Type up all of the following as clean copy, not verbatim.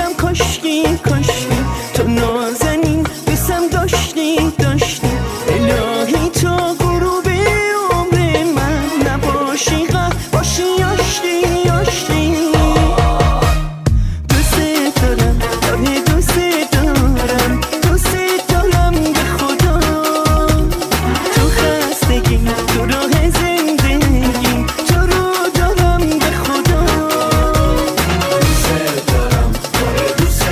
میگم کاشکی کاشکی تو نازنین دوستم داشتی الهی تا غروب عمر من نباشی غم باشی آشتی دوست دارم آره دوست دارم به خدا تو خستگی تو راه زندگی تو رو دارم به خدا دوست دارم آره دوست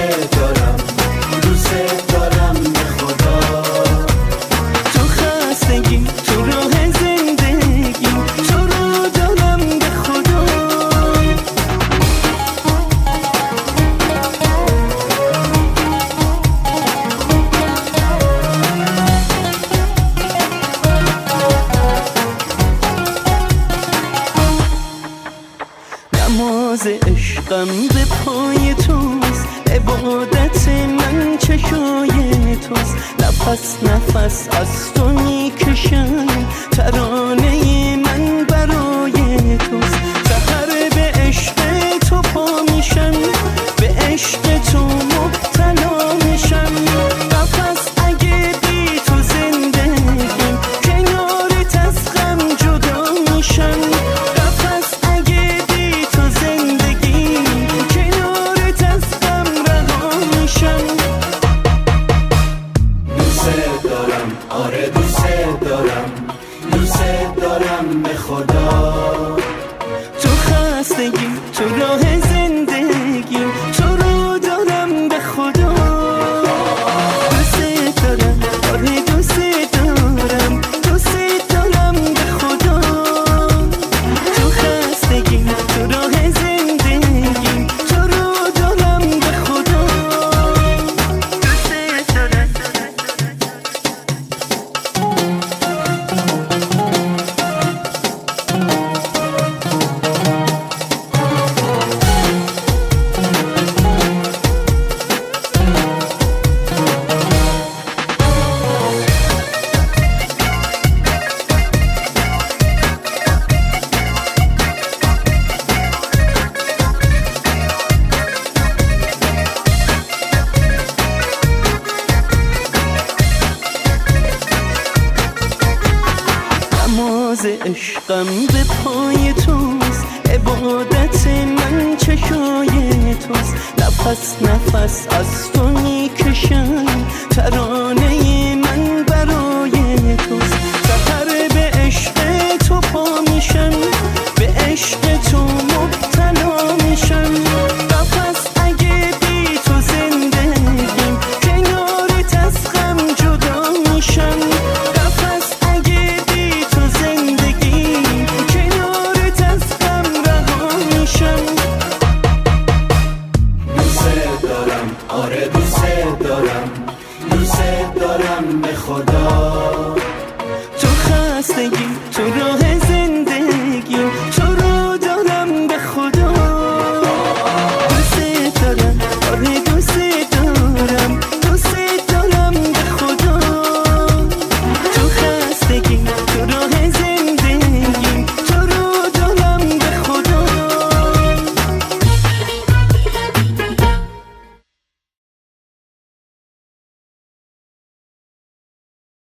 دارم به خدا تو خستگی تو راه زندگی تو رو دارم به خدا نماز عشقم به پای توست عبادت من چشای توست نفس از تو میکشم ترانه من برای توست سحر به عشق تو پا میشم به عشق تو مبتلا میشم نفس اگه بی تو زندگیم کنارت از غم جدا میشم نفس اگه بی تو زندگیم کنارت از غم رها میشم دوست دارم آره دوست دارم به خدا تو خستگی تو راه زندگی تو رو دارم به خدا دوست دارم آره دوست دارم به خدا تو خستگی تو راه زندگی تو رو دارم به خدا دوست دارم نماز عشقم به پای توست عبادت من چشای توست نفس از تو میکشم ترانه من برای توست سحر به عشق تو پا میشم به عشق تو مبتلا میشم نفس اگه بی تو زندگیم کنارت از غم جدا میشم نفس اگه بی تو زندگی کنارت از غم رها میشم دوست دارم آره دوست دارم به خدا